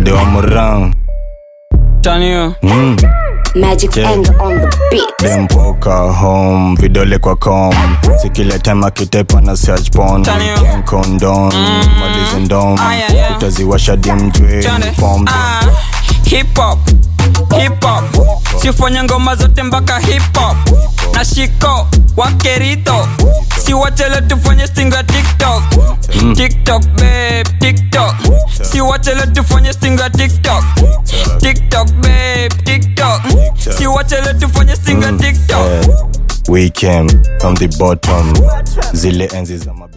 Ode wa murang Tanio Magic anger on the beat. Dempoka home, vidole kwa com. Sikile time akitepa na search porn. Gang condom, malizi ndom. Utaziwasha dimjwe, inform them. Hip hop sifanya ngoma zote mpaka hip hop. Na shiko, wakerito si wachele tufanye stinga TikTok. TikTok babe, TikTok si wachele tufanye stinga TikTok. TikTok babe, TikTok si wachele tufanye stinga TikTok. We came from the bottom. Zile enzi za